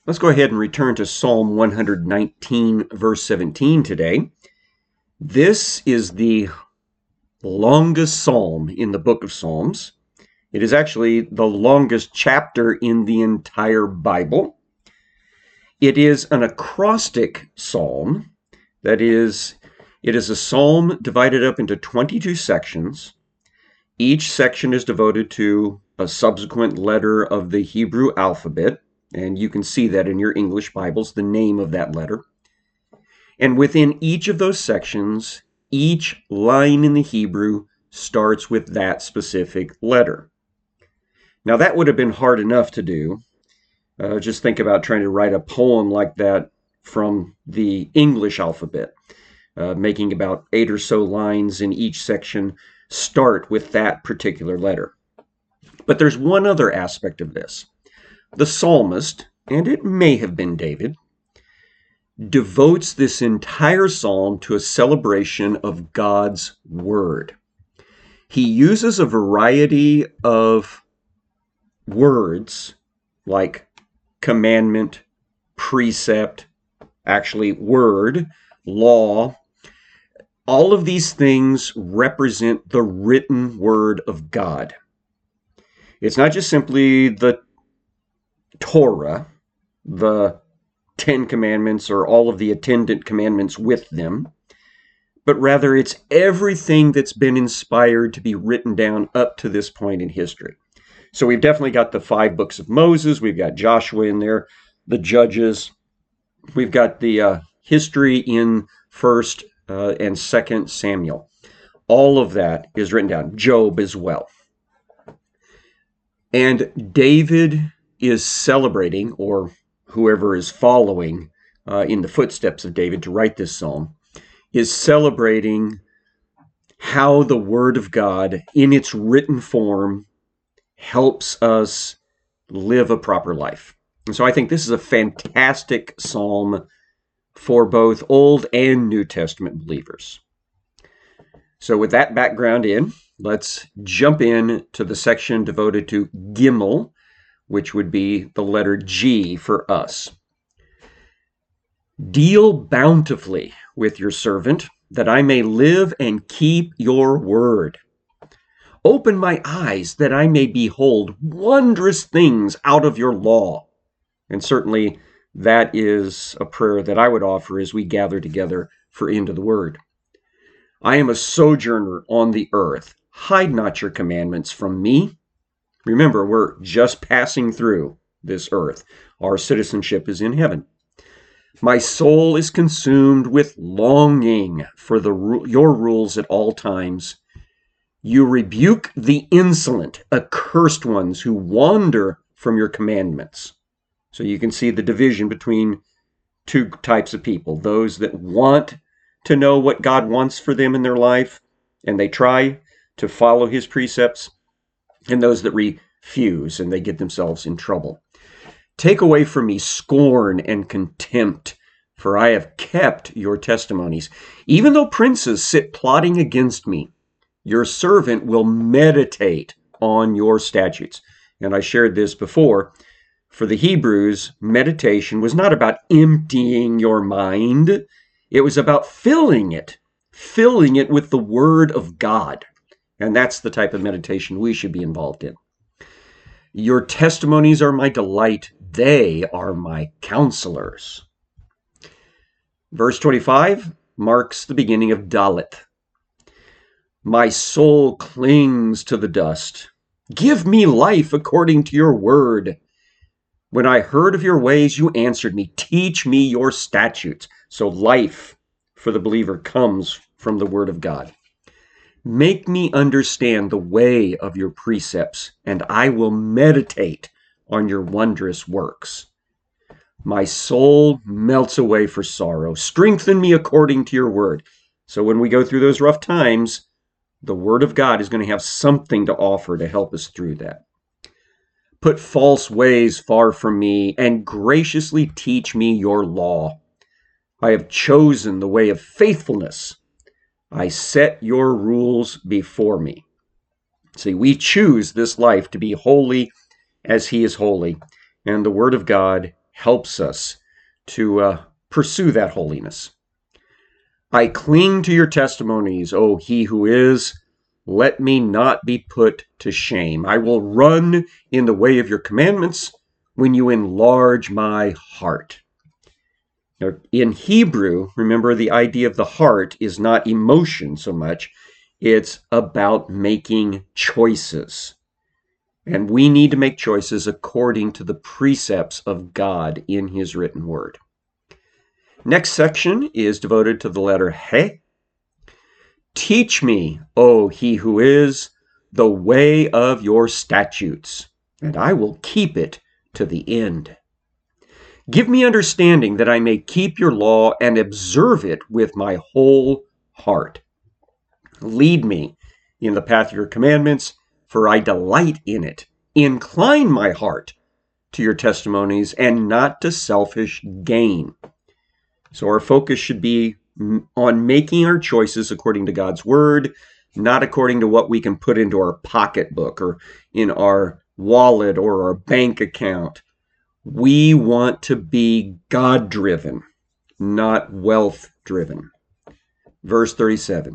Let's go ahead and return to Psalm 119, verse 17 today. This is the longest psalm in the book of Psalms. It is actually the longest chapter in the entire Bible. It is an acrostic psalm. That is, it is a psalm divided up into 22 sections. Each section is devoted to a subsequent letter of the Hebrew alphabet, and you can see that in your English Bibles, the name of that letter. And within each of those sections, each line in the Hebrew starts with that specific letter. Now, that would have been hard enough to do. Just think about trying to write a poem like that from the English alphabet, making about 8 or so lines in each section start with that particular letter. But there's one other aspect of this. The psalmist, and it may have been David, devotes this entire psalm to a celebration of God's word. He uses a variety of words like commandment, precept, actually word, law. All of these things represent the written word of God. It's not just simply the Torah, the 10 commandments or all of the attendant commandments with them, but rather it's everything that's been inspired to be written down up to this point in history. So we've definitely got the 5 books of Moses, we've got Joshua in there, the Judges, we've got the history in 1st and 2nd Samuel. All of that is written down, Job as well. And David is celebrating, or whoever is following in the footsteps of David to write this psalm, is celebrating how the Word of God in its written form helps us live a proper life. And so I think this is a fantastic psalm for both Old and New Testament believers. So with that background in, let's jump in to the section devoted to Gimel, which would be the letter G for us. Deal bountifully with your servant, that I may live and keep your word. Open my eyes, that I may behold wondrous things out of your law. And certainly that is a prayer that I would offer as we gather together for Into the Word. I am a sojourner on the earth. Hide not your commandments from me. Remember, we're just passing through this earth. Our citizenship is in heaven. My soul is consumed with longing for your rules at all times. You rebuke the insolent, accursed ones who wander from your commandments. So you can see the division between 2 types of people. Those that want to know what God wants for them in their life, and they try to follow his precepts, and those that refuse, and they get themselves in trouble. Take away from me scorn and contempt, for I have kept your testimonies. Even though princes sit plotting against me, your servant will meditate on your statutes. And I shared this before. For the Hebrews, meditation was not about emptying your mind. It was about filling it with the Word of God. And that's the type of meditation we should be involved in. Your testimonies are my delight. They are my counselors. Verse 25 marks the beginning of Dalet. My soul clings to the dust. Give me life according to your word. When I heard of your ways, you answered me. Teach me your statutes. So life for the believer comes from the Word of God. Make me understand the way of your precepts, and I will meditate on your wondrous works. My soul melts away for sorrow. Strengthen me according to your word. So when we go through those rough times, the Word of God is going to have something to offer to help us through that. Put false ways far from me, and graciously teach me your law. I have chosen the way of faithfulness. I set your rules before me. See, we choose this life to be holy as he is holy, and the Word of God helps us to pursue that holiness. I cling to your testimonies, O he who is. Let me not be put to shame. I will run in the way of your commandments when you enlarge my heart. Now, in Hebrew, remember the idea of the heart is not emotion so much. It's about making choices. And we need to make choices according to the precepts of God in his written word. Next section is devoted to the letter He. Teach me, O he who is, the way of your statutes, and I will keep it to the end. Give me understanding that I may keep your law and observe it with my whole heart. Lead me in the path of your commandments, for I delight in it. Incline my heart to your testimonies and not to selfish gain. So our focus should be on making our choices according to God's word, not according to what we can put into our pocketbook or in our wallet or our bank account. We want to be God-driven, not wealth-driven. Verse 37.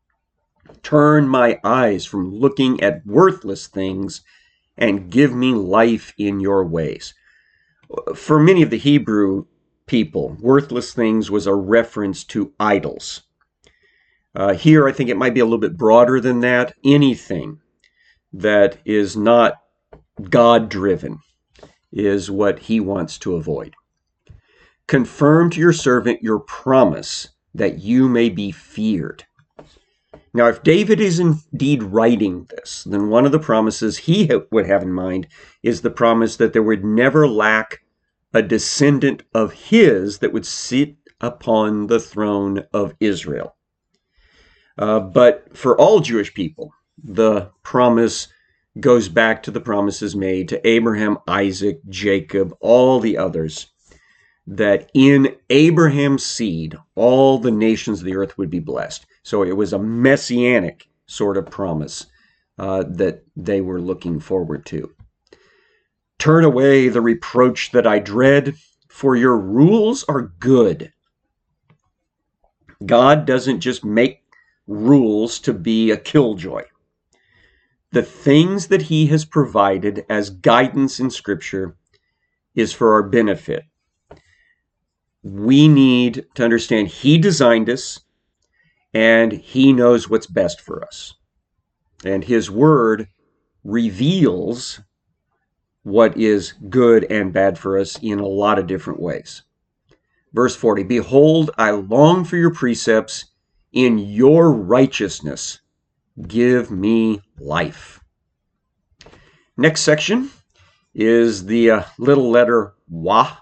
Turn my eyes from looking at worthless things and give me life in your ways. For many of the Hebrew people, worthless things was a reference to idols. Here, I think it might be a little bit broader than that. Anything that is not God-driven is what he wants to avoid. Confirm to your servant your promise that you may be feared. Now, if David is indeed writing this, then one of the promises he would have in mind is the promise that there would never lack a descendant of his that would sit upon the throne of Israel. But for all Jewish people, the promise goes back to the promises made to Abraham, Isaac, Jacob, all the others, that in Abraham's seed, all the nations of the earth would be blessed. So it was a messianic sort of promise that they were looking forward to. Turn away the reproach that I dread, for your rules are good. God doesn't just make rules to be a killjoy. The things that he has provided as guidance in Scripture is for our benefit. We need to understand he designed us and he knows what's best for us. And his word reveals what is good and bad for us in a lot of different ways. Verse 40, behold, I long for your precepts. In your righteousness, give me life. Next section is the little letter Wah.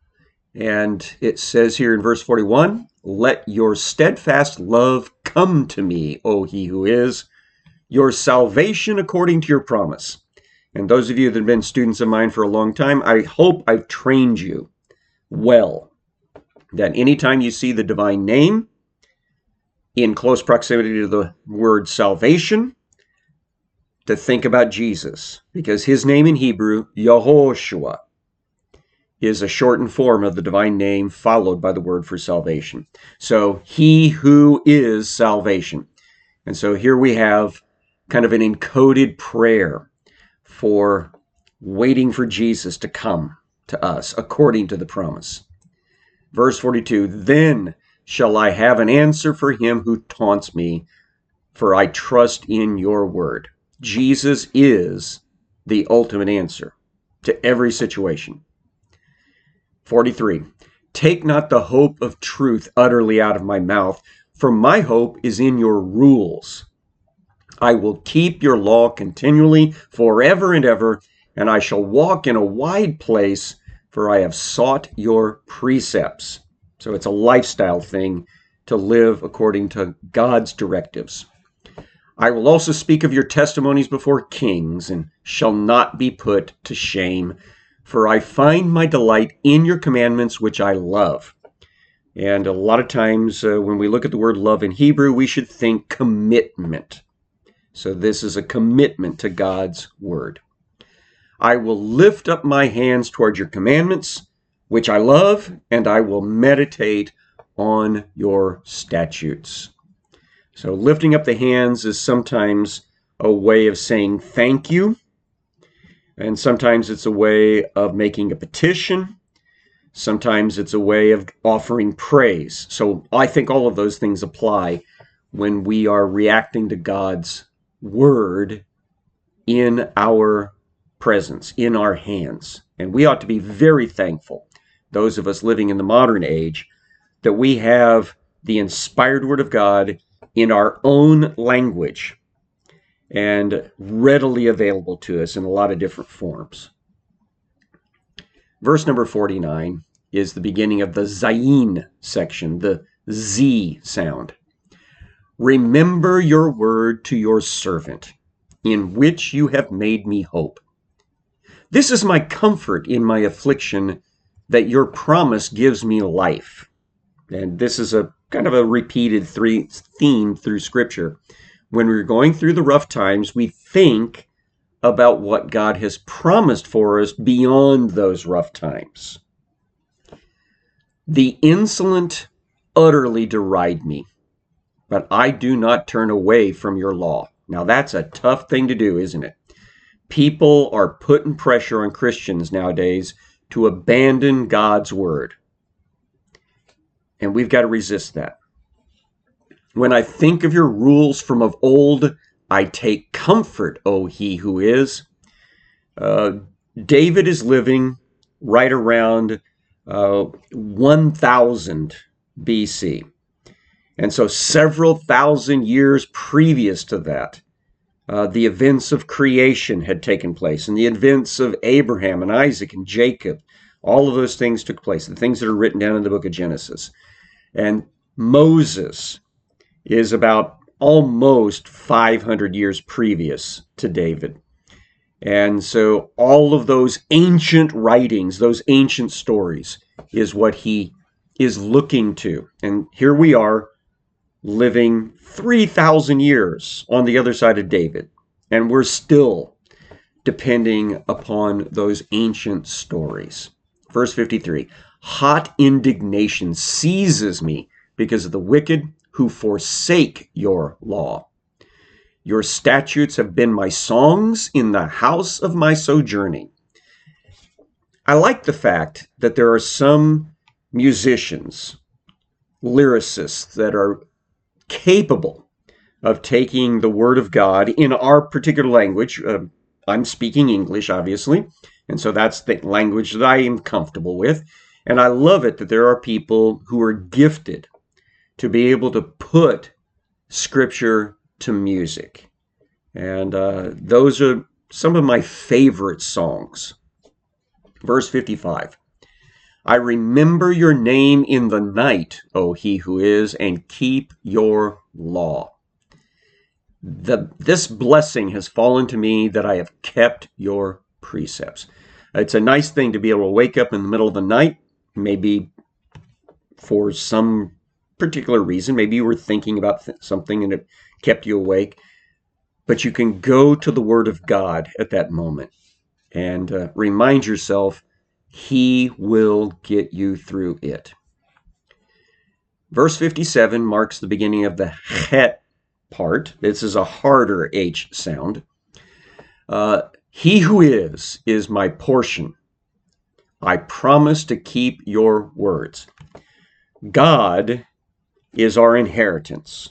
And it says here in verse 41, let your steadfast love come to me, O he who is, your salvation according to your promise. And those of you that have been students of mine for a long time, I hope I've trained you well that anytime you see the divine name in close proximity to the word salvation, to think about Jesus, because his name in Hebrew, Yehoshua, is a shortened form of the divine name followed by the word for salvation. So he who is salvation. And so here we have kind of an encoded prayer for waiting for Jesus to come to us according to the promise. Verse 42, then shall I have an answer for him who taunts me, for I trust in your word. Jesus is the ultimate answer to every situation. 43, take not the hope of truth utterly out of my mouth, for my hope is in your rules. I will keep your law continually forever and ever, and I shall walk in a wide place, for I have sought your precepts. So it's a lifestyle thing to live according to God's directives. I will also speak of your testimonies before kings, and shall not be put to shame, for I find my delight in your commandments, which I love. And a lot of times when we look at the word love in Hebrew, we should think commitment. So this is a commitment to God's word. I will lift up my hands toward your commandments. which I love, and I will meditate on your statutes. So lifting up the hands is sometimes a way of saying thank you, and sometimes it's a way of making a petition. Sometimes it's a way of offering praise. So I think all of those things apply when we are reacting to God's word in our presence, in our hands. And we ought to be very thankful, those of us living in the modern age, that we have the inspired word of God in our own language and readily available to us in a lot of different forms. Verse number 49 is the beginning of the Zayin section, the Z sound. Remember your word to your servant, in which you have made me hope. This is my comfort in my affliction, that your promise gives me life. And this is a kind of a repeated theme through Scripture. When we're going through the rough times, we think about what God has promised for us beyond those rough times. The insolent utterly deride me, but I do not turn away from your law. Now that's a tough thing to do, isn't it? People are putting pressure on Christians nowadays to abandon God's word. And we've got to resist that. When I think of your rules from of old, I take comfort, O he who is. David is living right around 1000 BC. And so several thousand years previous to that, the events of creation had taken place, and the events of Abraham and Isaac and Jacob. All of those things took place, the things that are written down in the book of Genesis. And Moses is about almost 500 years previous to David. And so all of those ancient writings, those ancient stories, is what he is looking to. And here we are, living 3,000 years on the other side of David, and we're still depending upon those ancient stories. Verse 53, hot indignation seizes me because of the wicked who forsake your law. Your statutes have been my songs in the house of my sojourning. I like the fact that there are some musicians, lyricists, that are capable of taking the word of God in our particular language. I'm speaking English, obviously, and so that's the language that I am comfortable with. And I love it that there are people who are gifted to be able to put Scripture to music. And those are some of my favorite songs. Verse 55. I remember your name in the night, O he who is, and keep your law. This blessing has fallen to me that I have kept your precepts. It's a nice thing to be able to wake up in the middle of the night, maybe for some particular reason. Maybe you were thinking about something and it kept you awake. But you can go to the Word of God at that moment and remind yourself, He will get you through it. Verse 57 marks the beginning of the het part. This is a harder H sound. He who is my portion. I promise to keep your words. God is our inheritance.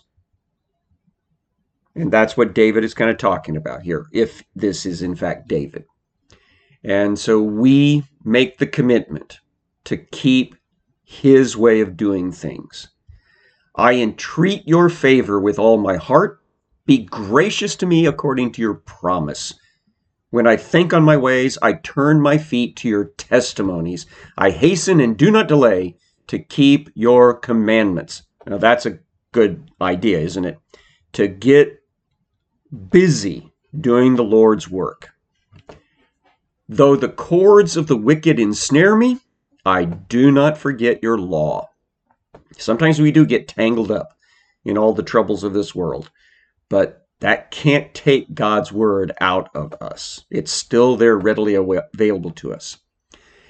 And that's what David is kind of talking about here, if this is in fact David. And so we make the commitment to keep his way of doing things. I entreat your favor with all my heart. Be gracious to me according to your promise. When I think on my ways, I turn my feet to your testimonies. I hasten and do not delay to keep your commandments. Now that's a good idea, isn't it? To get busy doing the Lord's work. Though the cords of the wicked ensnare me, I do not forget your law. Sometimes we do get tangled up in all the troubles of this world, but that can't take God's word out of us. It's still there readily available to us.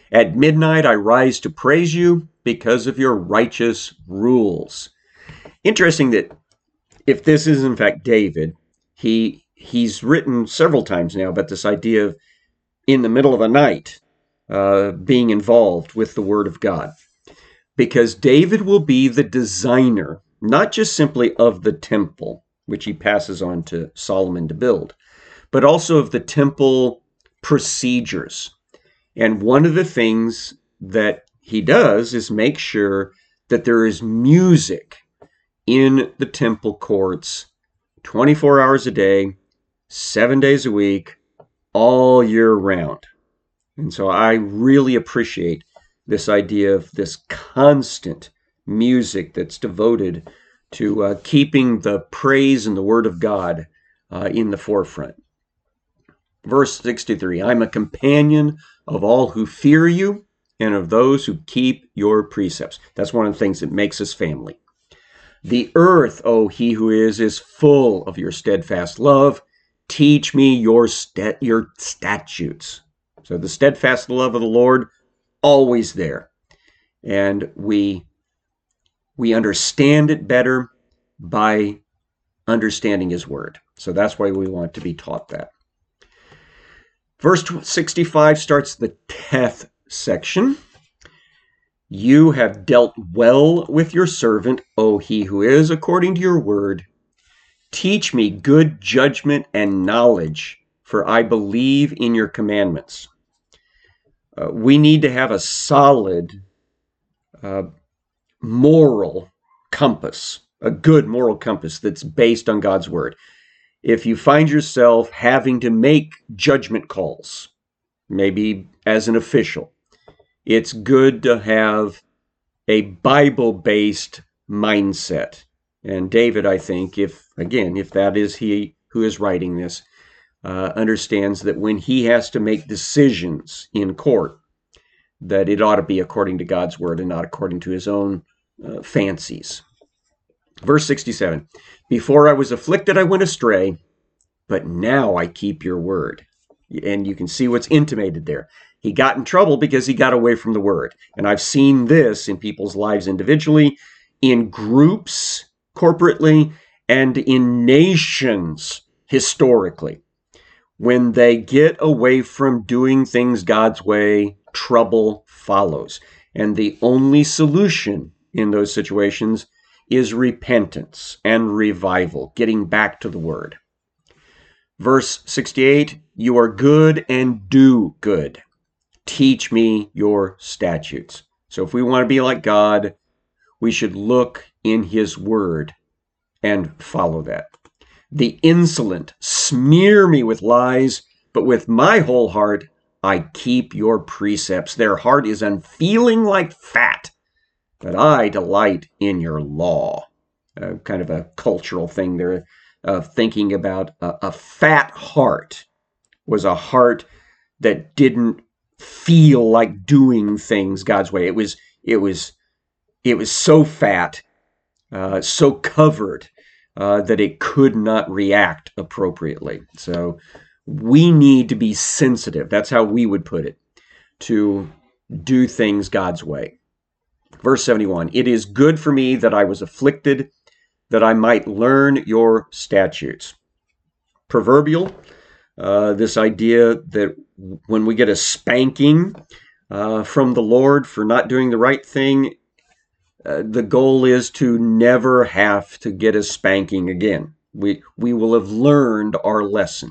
At midnight I rise to praise you because of your righteous rules. Interesting that if this is in fact David, he's written several times now about this idea of in the middle of the night being involved with the Word of God. Because David will be the designer, not just simply of the temple, which he passes on to Solomon to build, but also of the temple procedures. And one of the things that he does is make sure that there is music in the temple courts 24 hours a day, 7 days a week, all year round. And so I really appreciate this idea of this constant music that's devoted to keeping the praise and the Word of God in the forefront. Verse 63, I'm a companion of all who fear you and of those who keep your precepts. That's one of the things that makes us family. The earth, O he who is full of your steadfast love. Teach me your statutes. So the steadfast love of the Lord, always there. And we understand it better by understanding his word. So that's why we want to be taught that. Verse 65 starts the Teth section. You have dealt well with your servant, O he who is, according to your word. Teach me good judgment and knowledge, for I believe in your commandments. We need to have a solid moral compass, a good moral compass that's based on God's word. If you find yourself having to make judgment calls, maybe as an official, it's good to have a Bible-based mindset. And David, I think, if that is he who is writing this, understands that when he has to make decisions in court, that it ought to be according to God's word and not according to his own fancies. Verse 67, before I was afflicted, I went astray, but now I keep your word. And you can see what's intimated there. He got in trouble because he got away from the word. And I've seen this in people's lives individually, in groups, corporately, and in nations historically. When they get away from doing things God's way, trouble follows. And the only solution in those situations is repentance and revival, getting back to the word. Verse 68, you are good and do good. Teach me your statutes. So if we want to be like God, we should look in his word and follow that. The insolent smear me with lies, but with my whole heart I keep your precepts. Their heart is unfeeling like fat, but I delight in your law. Kind of a cultural thing there of thinking about a fat heart was a heart that didn't feel like doing things God's way. It was so fat, so covered that it could not react appropriately. So we need to be sensitive. That's how we would put it, to do things God's way. Verse 71, it is good for me that I was afflicted, that I might learn your statutes. Proverbial, this idea that when we get a spanking from the Lord for not doing the right thing, the goal is to never have to get a spanking again. We will have learned our lesson.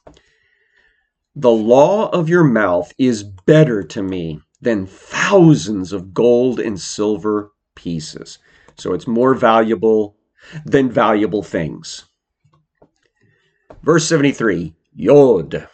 The law of your mouth is better to me than thousands of gold and silver pieces. So it's more valuable than valuable things. Verse 73, Yod.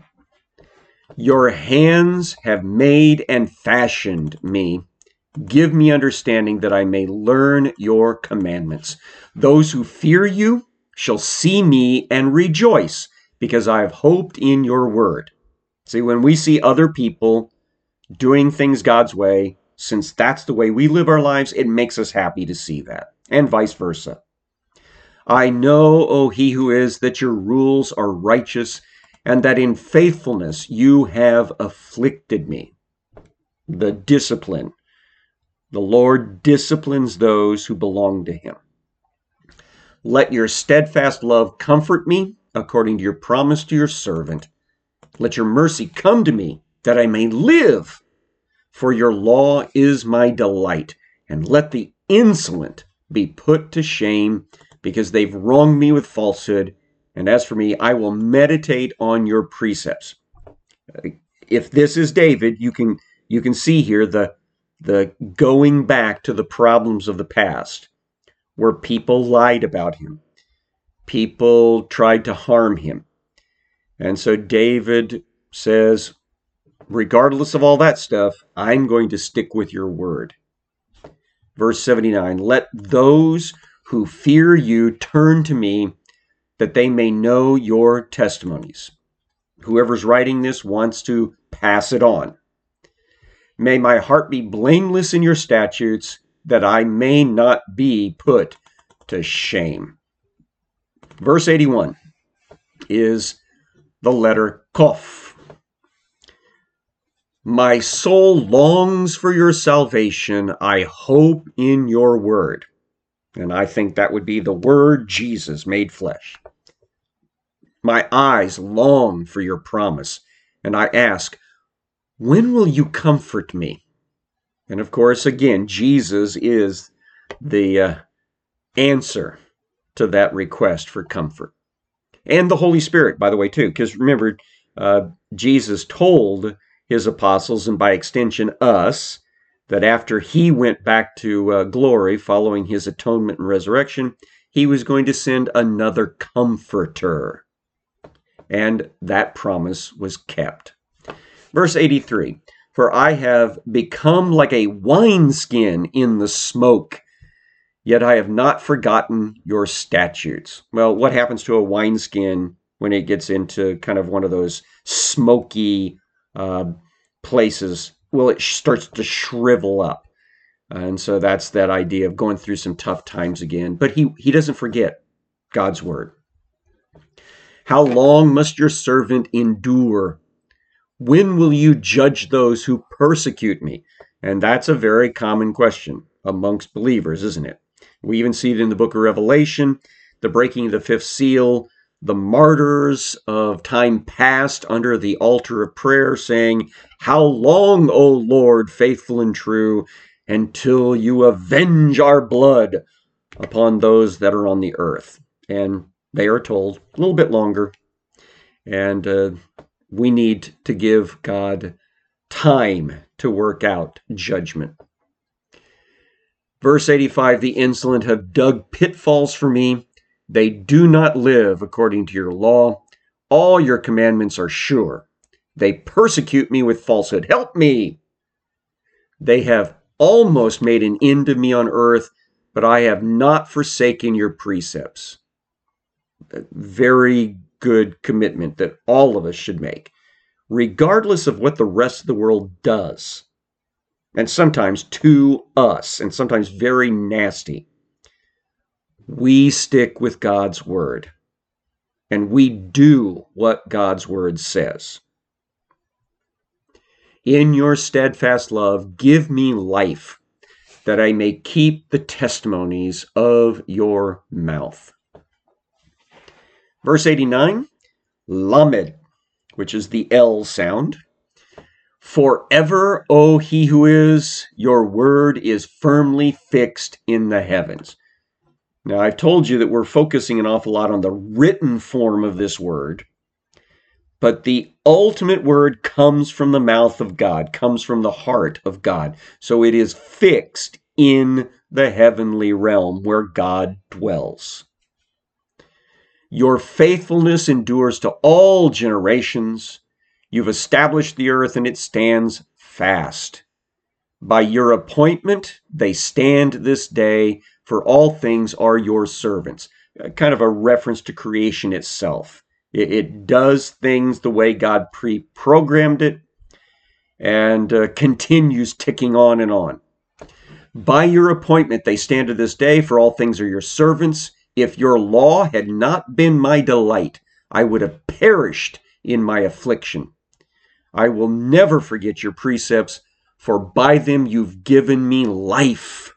Your hands have made and fashioned me. Give me understanding that I may learn your commandments. Those who fear you shall see me and rejoice, because I have hoped in your word. See, when we see other people doing things God's way, since that's the way we live our lives, it makes us happy to see that, and vice versa. I know, O he who is, that your rules are righteous, and that in faithfulness you have afflicted me. the discipline. The Lord disciplines those who belong to him. Let your steadfast love comfort me according to your promise to your servant. Let your mercy come to me that I may live. For your law is my delight. And let the insolent be put to shame, because they've wronged me with falsehood. And as for me, I will meditate on your precepts. If this is David, you can see here the going back to the problems of the past, where people lied about him. People tried to harm him. And so David says, regardless of all that stuff, I'm going to stick with your word. Verse 79, let those who fear you turn to me, that they may know your testimonies. Whoever's writing this wants to pass it on. May my heart be blameless in your statutes, that I may not be put to shame. Verse 81 is the letter Kof. My soul longs for your salvation. I hope in your word. And I think that would be the word Jesus made flesh. My eyes long for your promise, and I ask, when will you comfort me? And of course, again, Jesus is the answer to that request for comfort. And the Holy Spirit, by the way, too, because remember, Jesus told his apostles, and by extension us, that after he went back to glory following his atonement and resurrection, he was going to send another comforter. And that promise was kept. Verse 83, for I have become like a wineskin in the smoke, yet I have not forgotten your statutes. Well, what happens to a wineskin when it gets into kind of one of those smoky places? Well, it starts to shrivel up. And so that's that idea of going through some tough times again. But he doesn't forget God's word. How long must your servant endure? When will you judge those who persecute me? And that's a very common question amongst believers, isn't it? We even see it in the book of Revelation, the breaking of the fifth seal, the martyrs of time past under the altar of prayer saying, how long, O Lord, faithful and true, until you avenge our blood upon those that are on the earth? And they are told a little bit longer. And we need to give God time to work out judgment. Verse 85, the insolent have dug pitfalls for me. They do not live according to your law. All your commandments are sure. They persecute me with falsehood. Help me. They have almost made an end of me on earth, but I have not forsaken your precepts. A very good commitment that all of us should make, regardless of what the rest of the world does. And sometimes to us, and sometimes very nasty. We stick with God's word, and we do what God's word says. In your steadfast love, give me life, that I may keep the testimonies of your mouth. Verse 89, Lamed, which is the L sound. Forever, O he who is, your word is firmly fixed in the heavens. Now, I've told you that we're focusing an awful lot on the written form of this word, but the ultimate word comes from the mouth of God, comes from the heart of God. So it is fixed in the heavenly realm where God dwells. Your faithfulness endures to all generations. You've established the earth and it stands fast. By your appointment, they stand this day, for all things are your servants. Kind of a reference to creation itself. It does things the way God pre-programmed it and continues ticking on and on. By your appointment, they stand to this day, for all things are your servants. If your law had not been my delight, I would have perished in my affliction. I will never forget your precepts, for by them you've given me life.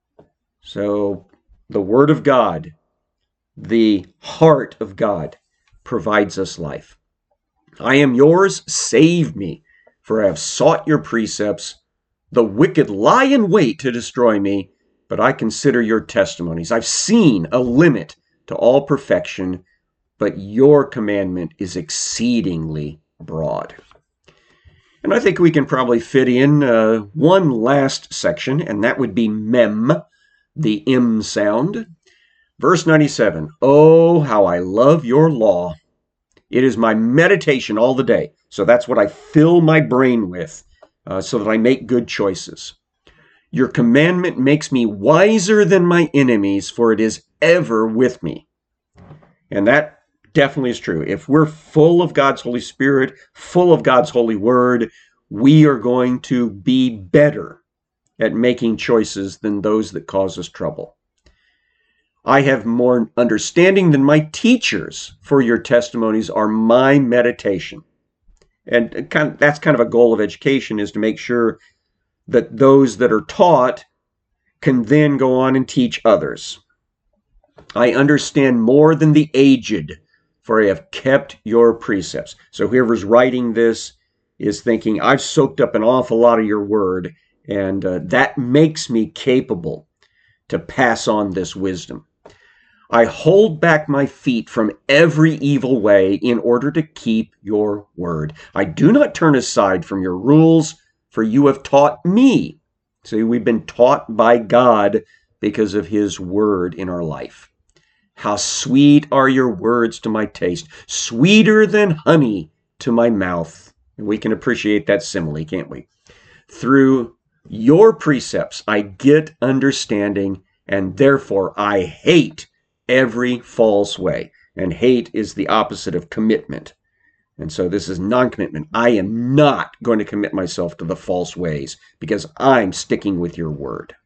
So the Word of God, the heart of God, provides us life. I am yours, save me, for I have sought your precepts. The wicked lie in wait to destroy me, but I consider your testimonies. I've seen a limit to all perfection, but your commandment is exceedingly broad. And I think we can probably fit in one last section, and that would be mem, the M sound. Verse 97, oh, how I love your law. It is my meditation all the day. So that's what I fill my brain with so that I make good choices. Your commandment makes me wiser than my enemies, for it is ever with me. And that definitely is true. If we're full of God's Holy Spirit, full of God's holy word, we are going to be better at making choices than those that cause us trouble. I have more understanding than my teachers, for your testimonies are my meditation. And that's kind of a goal of education, is to make sure that those that are taught can then go on and teach others. I understand more than the aged, for I have kept your precepts. So whoever's writing this is thinking, I've soaked up an awful lot of your word, and that makes me capable to pass on this wisdom. I hold back my feet from every evil way in order to keep your word. I do not turn aside from your rules, for you have taught me. See, we've been taught by God because of his word in our life. How sweet are your words to my taste, sweeter than honey to my mouth. And we can appreciate that simile, can't we? Through your precepts, I get understanding, and therefore I hate every false way. And hate is the opposite of commitment. And so this is non-commitment. I am not going to commit myself to the false ways because I'm sticking with your word.